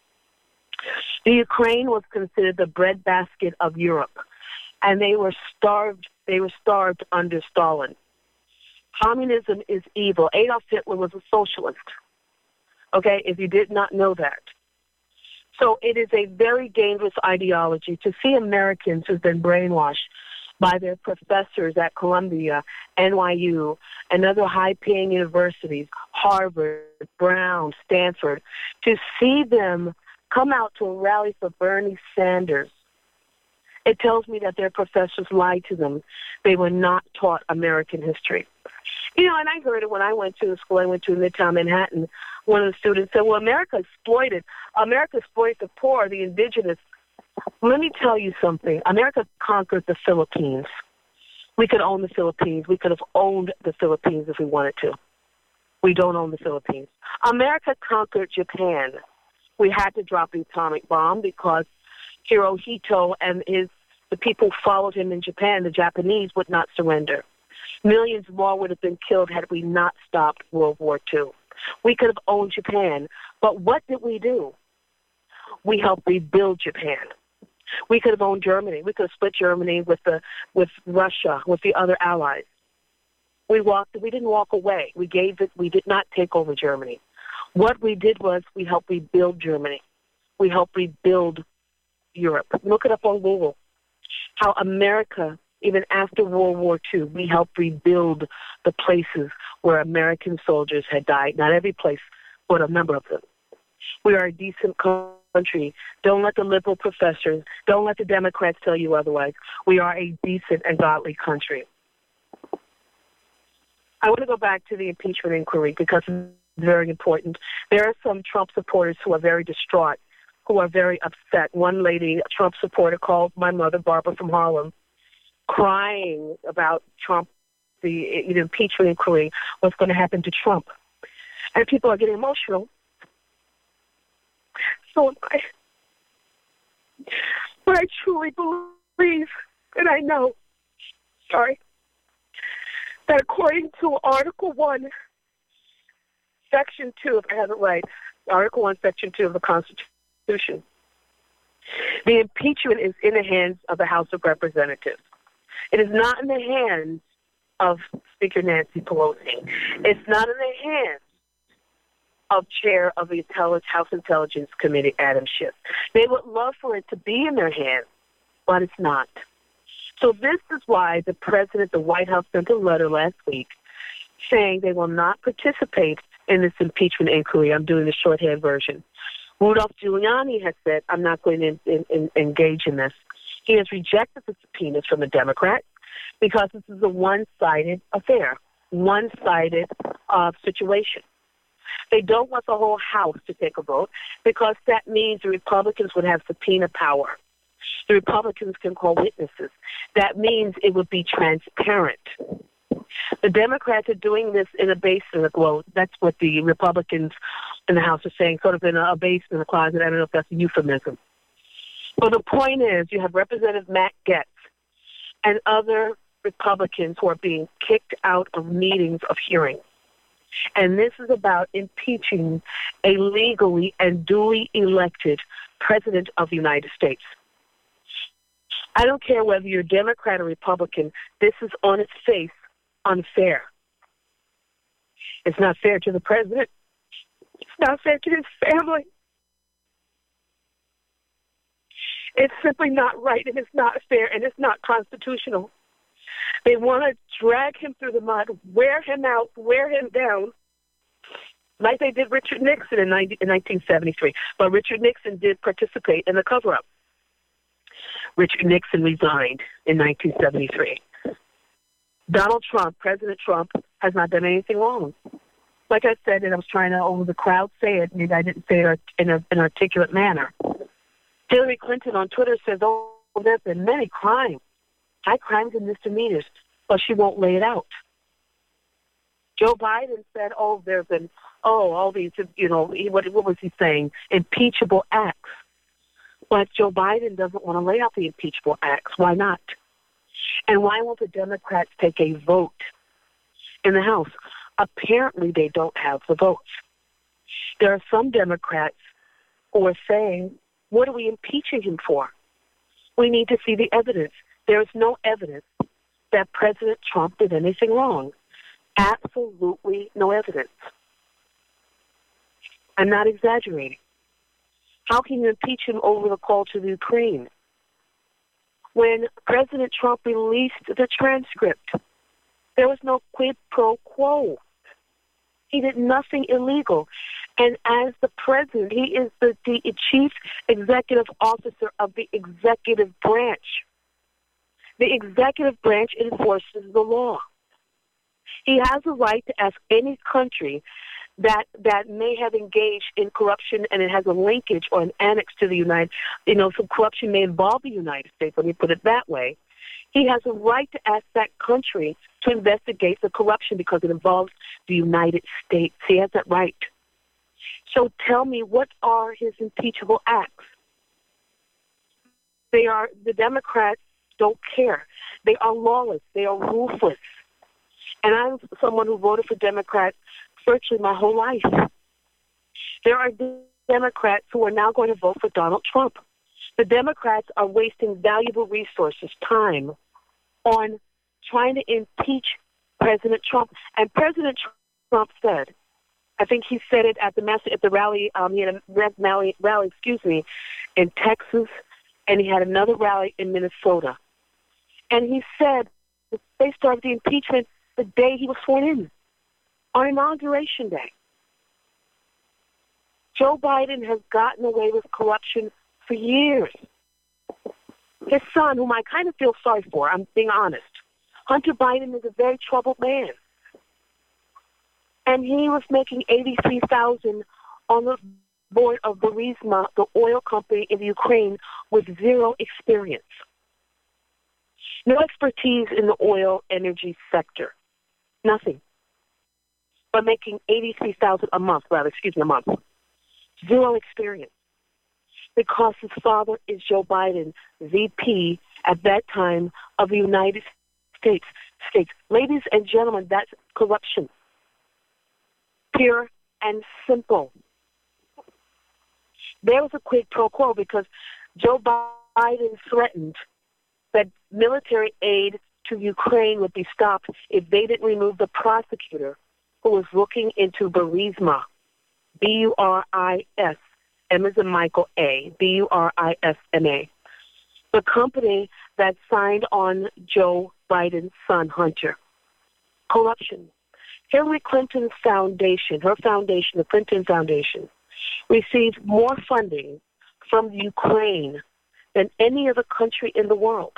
The Ukraine was considered the breadbasket of Europe, and they were starved. They were starved under Stalin. Communism is evil. Adolf Hitler was a socialist. Okay, if you did not know that. So it is a very dangerous ideology to see Americans who've been brainwashed by their professors at Columbia, N Y U, and other high-paying universities, Harvard, Brown, Stanford, to see them come out to a rally for Bernie Sanders. It tells me that their professors lied to them. They were not taught American history. You know, and I heard it when I went to the school I went to in Midtown Manhattan. One of the students said, well, America exploited. America exploited the poor, the indigenous. Let me tell you something. America conquered the Philippines. We could own the Philippines. We could have owned the Philippines if we wanted to. We don't own the Philippines. America conquered Japan. We had to drop the atomic bomb because Hirohito and his the people who followed him in Japan, the Japanese, would not surrender. Millions more would have been killed had we not stopped World War Two. We could have owned Japan. But what did we do? We helped rebuild Japan. We could have owned Germany. We could have split Germany with the with Russia, with the other allies. We walked. We didn't walk away. We gave it. We did not take over Germany. What we did was we helped rebuild Germany. We helped rebuild Europe. Look it up on Google. How America, even after World War Two, we helped rebuild the places where American soldiers had died. Not every place, but a number of them. We are a decent country. Don't let the liberal professors, don't let the Democrats tell you otherwise. We are a decent and godly country. I want to go back to the impeachment inquiry because it's very important. There are some Trump supporters who are very distraught, who are very upset. One lady, a Trump supporter, called my mother, Barbara from Harlem, crying about Trump, the, the impeachment inquiry, what's going to happen to Trump. And people are getting emotional. So am I. But I truly believe, and I know, sorry, that according to Article one, Section two, if I have it right, Article one, Section two of the Constitution, the impeachment is in the hands of the House of Representatives. It is not in the hands of Speaker Nancy Pelosi. It's not in the hands of Chair of the House Intelligence Committee, Adam Schiff. They would love for it to be in their hands, but it's not. So this is why the president, the White House, sent a letter last week saying they will not participate in this impeachment inquiry. I'm doing the shorthand version. Rudolph Giuliani has said, I'm not going to in, in, engage in this. He has rejected the subpoenas from the Democrats because this is a one-sided affair, one-sided uh, situation. They don't want the whole House to take a vote because that means the Republicans would have subpoena power. The Republicans can call witnesses. That means it would be transparent. The Democrats are doing this in a basement. Well, that's what the Republicans in the House are saying, sort of in a basement, in a closet. I don't know if that's a euphemism. But the point is, you have Representative Matt Gaetz and other Republicans who are being kicked out of meetings of hearings. And this is about impeaching a legally and duly elected president of the United States. I don't care whether you're Democrat or Republican, this is on its face unfair. It's not fair to the president. It's not fair to his family. It's simply not right, and it's not fair, and it's not constitutional. They want to drag him through the mud, wear him out, wear him down, like they did Richard Nixon in nineteen seventy-three. But Richard Nixon did participate in the cover-up. Richard Nixon resigned in nineteen seventy-three. Donald Trump, President Trump, has not done anything wrong. Like I said, and I was trying to, over the crowd, say it, maybe I didn't say it in a, an articulate manner. Hillary Clinton on Twitter says, oh, there's been many crimes, high crimes and misdemeanors, but she won't lay it out. Joe Biden said, oh, there have been, oh, all these, you know, what, what was he saying? Impeachable acts. But Joe Biden doesn't want to lay out the impeachable acts. Why not? And why won't the Democrats take a vote in the House? Apparently they don't have the votes. There are some Democrats who are saying, what are we impeaching him for? We need to see the evidence. There is no evidence that President Trump did anything wrong. Absolutely no evidence. I'm not exaggerating. How can you impeach him over the call to the Ukraine? When President Trump released the transcript, there was no quid pro quo. He did nothing illegal. And as the president, he is the, the chief executive officer of the executive branch. The executive branch enforces the law. He has a right to ask any country that that may have engaged in corruption and it has a linkage or an annex to the United, you know, some corruption may involve the United States, let me put it that way. He has a right to ask that country to investigate the corruption because it involves the United States. He has that right. So tell me, what are his impeachable acts? They are, the Democrats don't care. They are lawless. They are ruthless. And I'm someone who voted for Democrats virtually my whole life. There are Democrats who are now going to vote for Donald Trump. The Democrats are wasting valuable resources, time, on trying to impeach President Trump. And President Trump said, I think he said it at the mass, at the rally, um, he had a rally, rally, excuse me, in Texas, and he had another rally in Minnesota. And he said that they started the impeachment the day he was sworn in, on Inauguration Day. Joe Biden has gotten away with corruption for years. His son, whom I kind of feel sorry for, I'm being honest, Hunter Biden is a very troubled man. And he was making eighty-three thousand dollars on the board of Burisma, the oil company in Ukraine, with zero experience. No expertise in the oil energy sector. Nothing. But making eighty-three thousand dollars a month, rather, excuse me, a month. Zero experience. Because his father is Joe Biden, V P at that time of the United States. States. Ladies and gentlemen, that's corruption. Pure and simple. There was a quid pro quo because Joe Biden threatened that military aid to Ukraine would be stopped if they didn't remove the prosecutor who was looking into Burisma, B U R I S, M as in Michael, A, B U R I S M A, the company that signed on Joe Biden's son, Hunter. Corruption. Hillary Clinton's foundation, her foundation, the Clinton Foundation, received more funding from Ukraine than any other country in the world.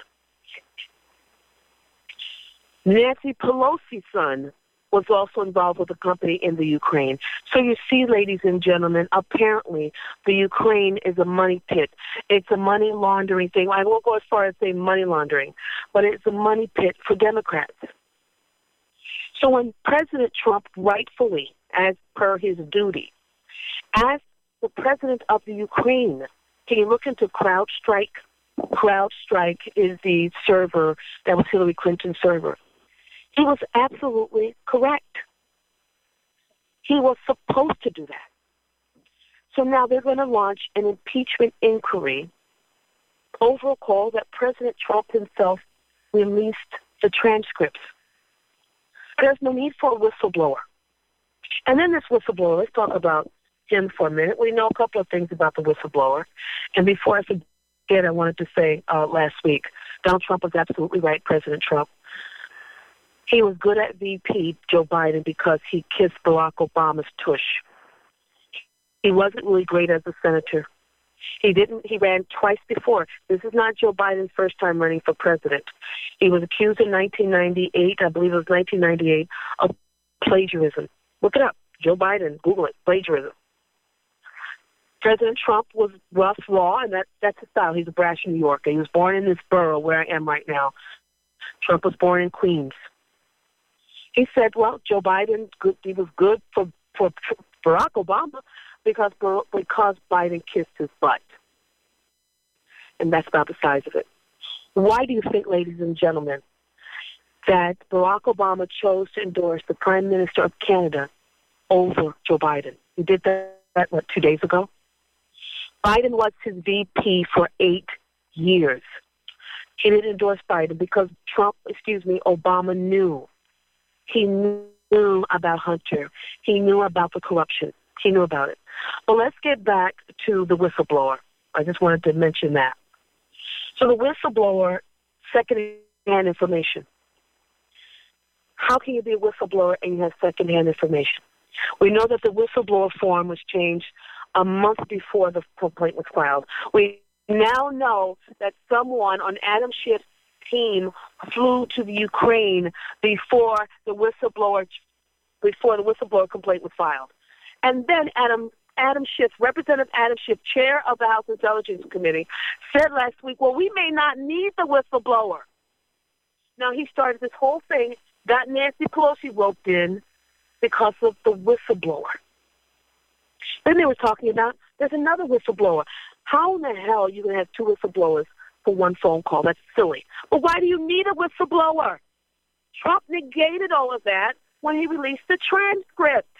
Nancy Pelosi's son was also involved with the company in the Ukraine. So you see, ladies and gentlemen, apparently the Ukraine is a money pit. It's a money laundering thing. I won't go as far as saying money laundering, but it's a money pit for Democrats. So when President Trump rightfully, as per his duty, asked the president of the Ukraine, can you look into CrowdStrike? CrowdStrike is the server that was Hillary Clinton's server. He was absolutely correct. He was supposed to do that. So now they're going to launch an impeachment inquiry over a call that President Trump himself released the transcripts. There's no need for a whistleblower. And then this whistleblower, let's talk about him for a minute. We know a couple of things about the whistleblower. And before I forget, I wanted to say uh, last week, Donald Trump was absolutely right, President Trump. He was good at V P, Joe Biden, because he kissed Barack Obama's tush. He wasn't really great as a senator. He didn't. He ran twice before. This is not Joe Biden's first time running for president. He was accused in nineteen ninety-eight, I believe it was nineteen ninety-eight, of plagiarism. Look it up. Joe Biden, Google it, plagiarism. President Trump was rough law, and that, that's his style. He's a brash New Yorker. He was born in this borough where I am right now. Trump was born in Queens. He said, well, Joe Biden, good, he was good for, for Barack Obama because, because Biden kissed his butt. And that's about the size of it. Why do you think, ladies and gentlemen, that Barack Obama chose to endorse the Prime Minister of Canada over Joe Biden? He did that, that what, two days ago? Biden was his V P for eight years. He didn't endorse Biden because Trump, excuse me, Obama knew. He knew about Hunter. He knew about the corruption. He knew about it. But let's get back to the whistleblower. I just wanted to mention that. So the whistleblower, second-hand information. How can you be a whistleblower and you have second-hand information? We know that the whistleblower form was changed a month before the complaint was filed. We now know that someone on Adam Schiff's team flew to the Ukraine before the whistleblower before the whistleblower complaint was filed. And then Adam Adam Schiff, Representative Adam Schiff, chair of the House Intelligence Committee, said last week, well, we may not need the whistleblower. Now, he started this whole thing, got Nancy Pelosi roped in because of the whistleblower. Then they were talking about there's another whistleblower. How in the hell are you going to have two whistleblowers for one phone call? That's silly. But why do you need a whistleblower? Trump negated all of that when he released the transcript.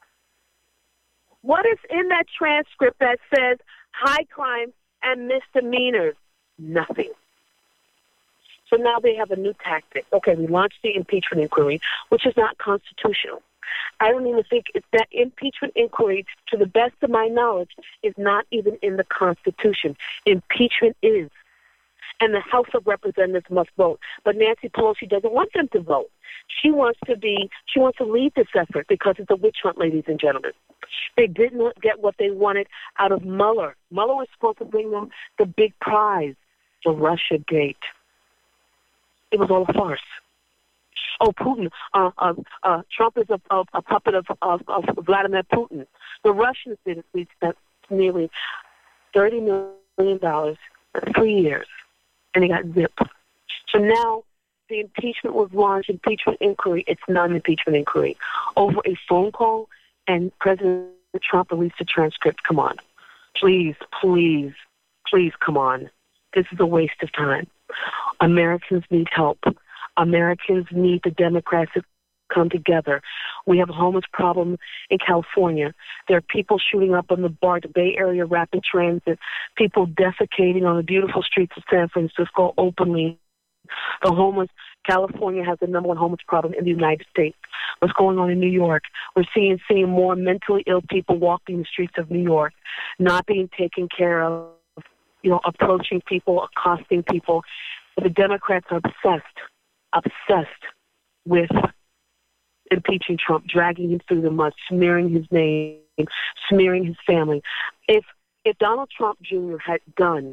What is in that transcript that says high crime and misdemeanors? Nothing. So now they have a new tactic. Okay, we launched the impeachment inquiry, which is not constitutional. I don't even think it's that impeachment inquiry, to the best of my knowledge, is not even in the Constitution. Impeachment is. And the House of Representatives must vote. But Nancy Pelosi doesn't want them to vote. She wants to be, she wants to lead this effort because it's a witch hunt, ladies and gentlemen. They did not get what they wanted out of Mueller. Mueller was supposed to bring them the big prize, the Russia gate. It was all a farce. Oh, Putin, uh, uh, uh, Trump is a, a, a puppet of, of, of Vladimir Putin. The Russians did it. We spent nearly thirty million dollars for three years, and they got zipped. So now the impeachment was launched, impeachment inquiry. It's not an impeachment inquiry. Over a phone call, and President Trump released a transcript. Come on. Please, please, please come on. This is a waste of time. Americans need help. Americans need the Democrats to come together. We have a homeless problem in California. There are people shooting up on the BART, the Bay Area Rapid Transit, people defecating on the beautiful streets of San Francisco openly. The homeless, California has the number one homeless problem in the United States. What's going on in New York? We're seeing seeing more mentally ill people walking the streets of New York, not being taken care of, you know, approaching people, accosting people. But the Democrats are obsessed, obsessed with impeaching Trump, dragging him through the mud, smearing his name, smearing his family. If if Donald Trump Junior had done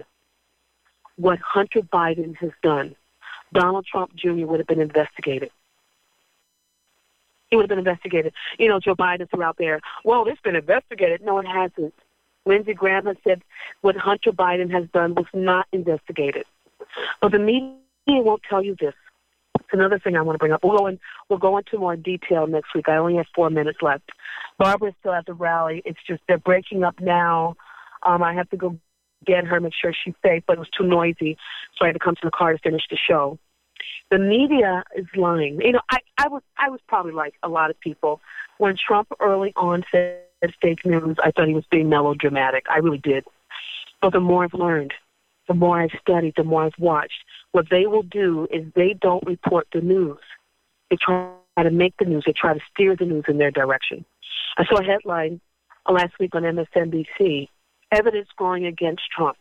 what Hunter Biden has done, Donald Trump Junior would have been investigated. He would have been investigated. You know, Joe Biden threw out there, well, it's been investigated. No, it hasn't. Lindsey Graham has said what Hunter Biden has done was not investigated. But the media won't tell you this. It's another thing I want to bring up. We'll go, in, we'll go into more detail next week. I only have four minutes left. Barbara's still at the rally. It's just they're breaking up now. Um, I have to go get her, make sure she's safe, but it was too noisy, so I had to come to the car to finish the show. The media is lying. You know, I, I was I was probably like a lot of people. When Trump early on said fake news, I thought he was being melodramatic. I really did. But the more I've learned, the more I've studied, the more I've watched, what they will do is they don't report the news. They try to make the news. They try to steer the news in their direction. I saw a headline last week on M S N B C, evidence going against Trump.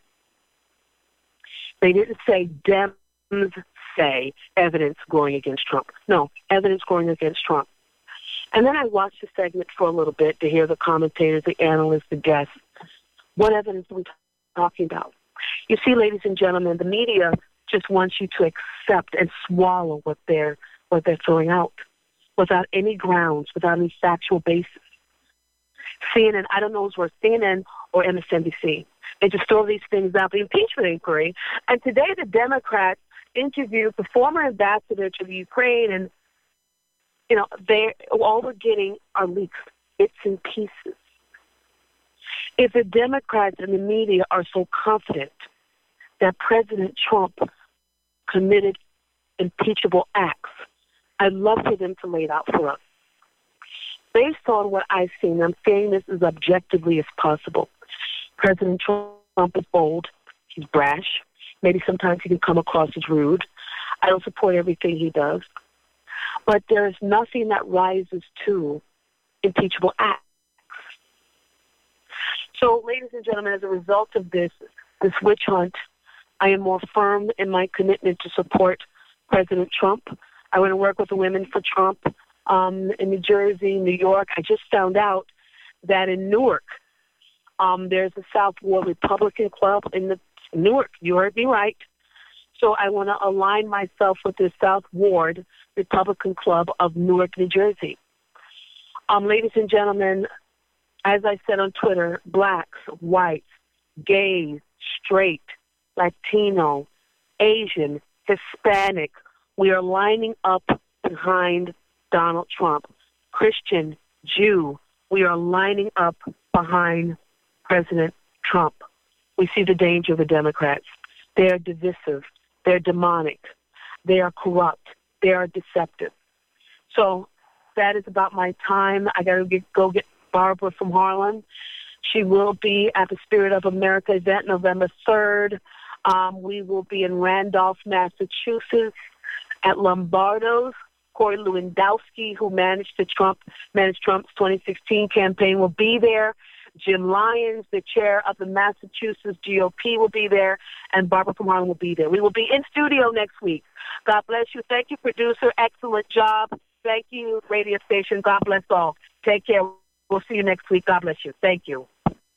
They didn't say Dems say evidence going against Trump. No, evidence going against Trump. And then I watched the segment for a little bit to hear the commentators, the analysts, the guests. What evidence are we talking about? You see, ladies and gentlemen, the media just wants you to accept and swallow what they're what they're throwing out without any grounds, without any factual basis. C N N, I don't know if it was C N N or M S N B C. They just throw these things out, the impeachment inquiry. And today the Democrats interviewed the former ambassador to the Ukraine, and, you know, they all we're getting are leaks, bits and pieces. If the Democrats and the media are so confident that President Trump committed impeachable acts, I'd love for them to lay it out for us. Based on what I've seen, I'm saying this as objectively as possible. President Trump is bold. He's brash. Maybe sometimes he can come across as rude. I don't support everything he does. But there is nothing that rises to impeachable acts. So, ladies and gentlemen, as a result of this, this witch hunt, I am more firm in my commitment to support President Trump. I want to work with the Women for Trump um, in New Jersey, New York. I just found out that in Newark, um, there's a South Ward Republican Club in the Newark. You heard me right. So I want to align myself with the South Ward Republican Club of Newark, New Jersey. Um, ladies and gentlemen, as I said on Twitter, blacks, whites, gays, straight, Latino, Asian, Hispanic, we are lining up behind Donald Trump. Christian, Jew, we are lining up behind President Trump. We see the danger of the Democrats. They are divisive. They're demonic. They are corrupt. They are deceptive. So that is about my time. I got to get, go get Barbara from Harlem. She will be at the Spirit of America event November third. Um, we will be in Randolph, Massachusetts at Lombardo's. Corey Lewandowski, who managed the Trump managed Trump's twenty sixteen campaign, will be there. Jim Lyons, the chair of the Massachusetts G O P, will be there, and Barbara from Harlem will be there. We will be in studio next week. God bless you. Thank you, producer. Excellent job. Thank you, radio station. God bless all. Take care. We'll see you next week. God bless you. Thank you.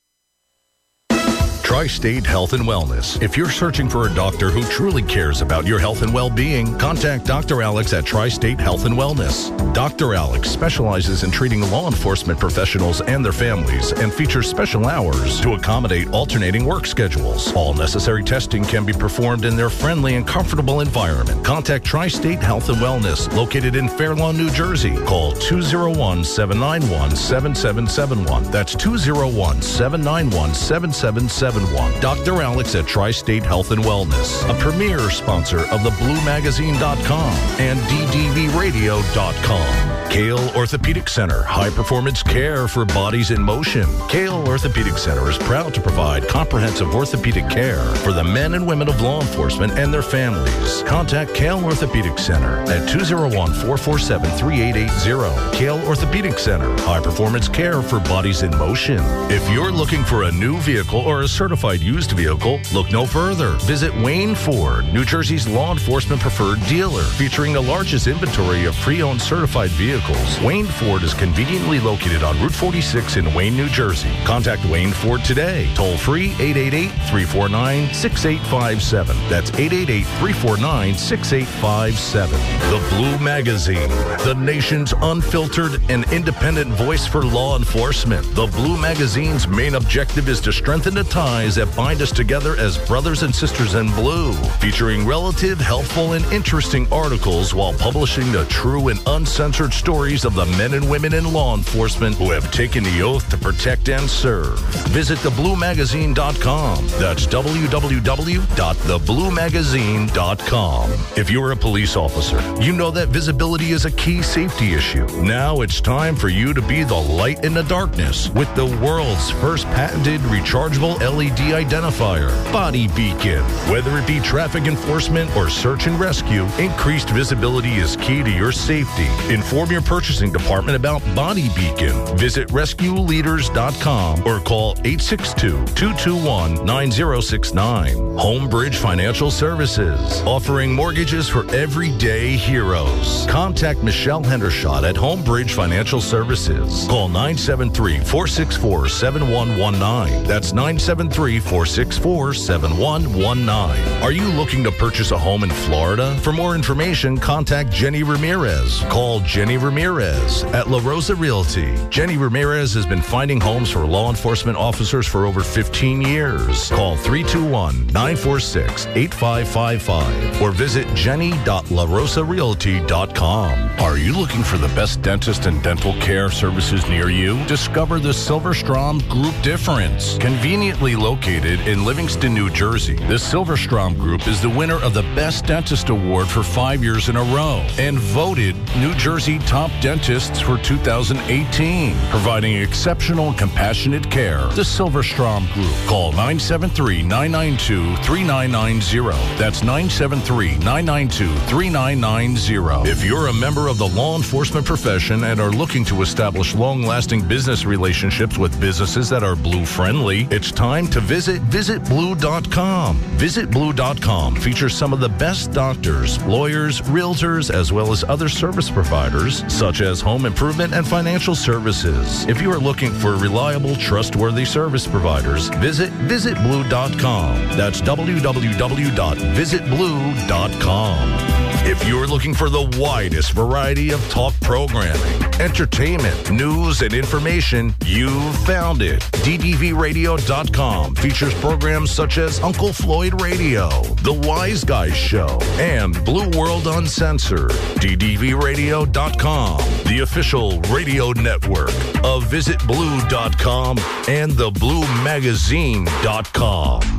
Tri-State Health and Wellness. If you're searching for a doctor who truly cares about your health and well-being, contact Doctor Alex at Tri-State Health and Wellness. Doctor Alex specializes in treating law enforcement professionals and their families and features special hours to accommodate alternating work schedules. All necessary testing can be performed in their friendly and comfortable environment. Contact Tri-State Health and Wellness, located in Fair Lawn, New Jersey. Call two oh one, seven nine one, seven seven seven one. That's two oh one, seven nine one, seven seven seven one. Doctor Alex at Tri-State Health and Wellness, a premier sponsor of the blue magazine dot com and D D V radio dot com. Kale Orthopedic Center, high-performance care for bodies in motion. Kale Orthopedic Center is proud to provide comprehensive orthopedic care for the men and women of law enforcement and their families. Contact Kale Orthopedic Center at two oh one, four four seven, three eight eight zero. Kale Orthopedic Center, high-performance care for bodies in motion. If you're looking for a new vehicle or a certified used vehicle, look no further. Visit Wayne Ford, New Jersey's law enforcement preferred dealer, featuring the largest inventory of pre-owned certified vehicles. Wayne Ford is conveniently located on Route forty-six in Wayne, New Jersey. Contact Wayne Ford today. Toll free eight eight eight, three four nine, six eight five seven. That's eight eight eight, three four nine, six eight five seven. The Blue Magazine, the nation's unfiltered and independent voice for law enforcement. The Blue Magazine's main objective is to strengthen the ties that bind us together as brothers and sisters in blue, featuring relative, helpful, and interesting articles while publishing the true and uncensored stories of the men and women in law enforcement who have taken the oath to protect and serve. Visit the blue magazine dot com. That's w w w dot the blue magazine dot com. If you're a police officer, you know that visibility is a key safety issue. Now it's time for you to be the light in the darkness with the world's first patented rechargeable L E D identifier, Body Beacon. Whether it be traffic enforcement or search and rescue, increased visibility is key to your safety. Inform your purchasing department about Body Beacon. Visit rescue leaders dot com or call eight six two, two two one, nine zero six nine. Homebridge Financial Services, offering mortgages for everyday heroes. Contact Michelle Hendershot at Homebridge Financial Services. Call nine seven three, four six four, seven one one nine. That's nine seven three, four six four, seven one one nine. Are you looking to purchase a home in Florida? For more information, contact Jenny Ramirez. Call Jenny Ramirez at La Rosa Realty. Jenny Ramirez has been finding homes for law enforcement officers for over fifteen years. Call three two one, nine four six, eight five five five or visit jenny dot la rosa realty dot com. Are you looking for the best dentist and dental care services near you? Discover the Silverstrom Group Difference. Conveniently located in Livingston, New Jersey, the Silverstrom Group is the winner of the Best Dentist Award for five years in a row and voted New Jersey Top Dentists for two thousand eighteen, providing exceptional and compassionate care. The Silverstrom Group. Call nine seven three, nine nine two, three nine nine zero. That's nine seven three, nine nine two, three nine nine zero. If you're a member of the law enforcement profession and are looking to establish long-lasting business relationships with businesses that are blue-friendly, it's time to visit visit blue dot com. visit blue dot com features some of the best doctors, lawyers, realtors, as well as other service providers, such as home improvement and financial services. If you are looking for reliable, trustworthy service providers, visit visit blue dot com. That's w w w dot visit blue dot com. If you're looking for the widest variety of talk programming, entertainment, news, and information, you've found it. D D V radio dot com features programs such as Uncle Floyd Radio, The Wise Guys Show, and Blue World Uncensored. D D V radio dot com, the official radio network of visit blue dot com and the blue magazine dot com.